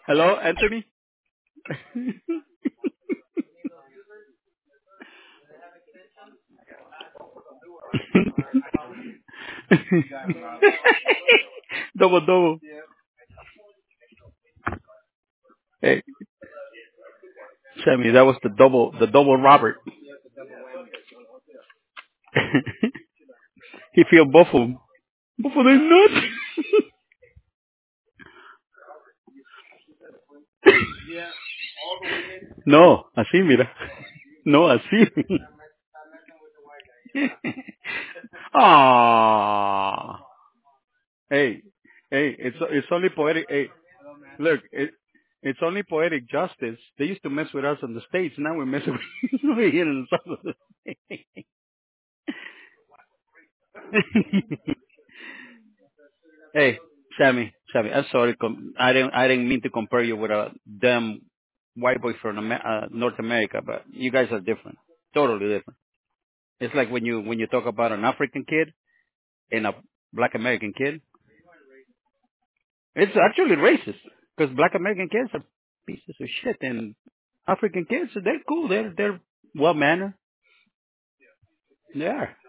Hello, Anthony. Double double. Hey, Sammy, that was the double Robert. He feel both of them. Both of them nuts. No, así mira. No, así. Ah. Hey, hey, it's only poetic. Hey, look, it's only poetic justice. They used to mess with us in the states. Now we're messing with we're here in the south of the states. Hey, Sammy, I'm sorry. I didn't mean to compare you with a damn white boy from North America, but you guys are different, totally different. It's like when you talk about an African kid and a Black American kid, it's actually racist because Black American kids are pieces of shit, and African kids they're cool. They're well mannered. They are.